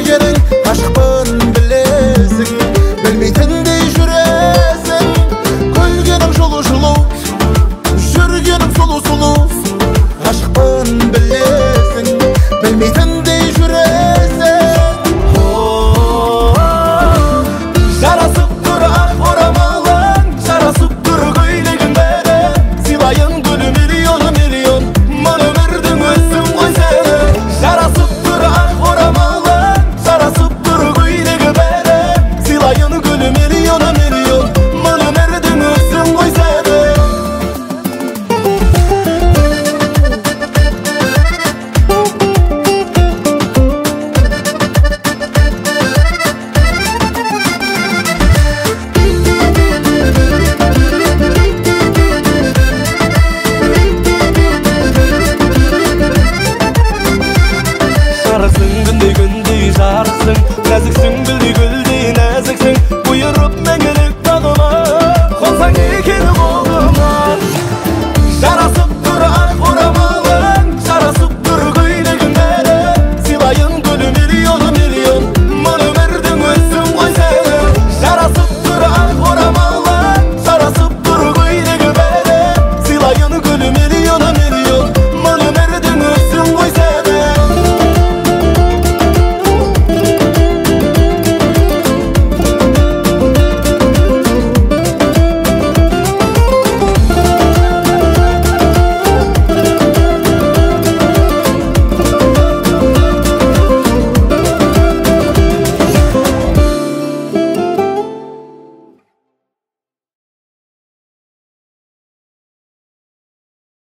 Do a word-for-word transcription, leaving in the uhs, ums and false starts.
Күлгенің ашықпын білесің, білмейтіндей жүресің. Күлгенің жылу жылу, жүргенің сұлу сұлу. Ашықпын білесің, білмейтіндей жүресің. Жарасып тұр ақ орамалың, жарасып тұр көйлегің бәрі. Сыйлайын гүл миллион миллион, мың өмірдің өзің ғой сені. Жарасып тұр ақ орамалың, жарасып тұр көйлегі бәрі. Сыйлайын гүл миллион миллион, мың өмірдің өзің ғой сені. Жарасың күндей күндей жарықсың, нәзіксің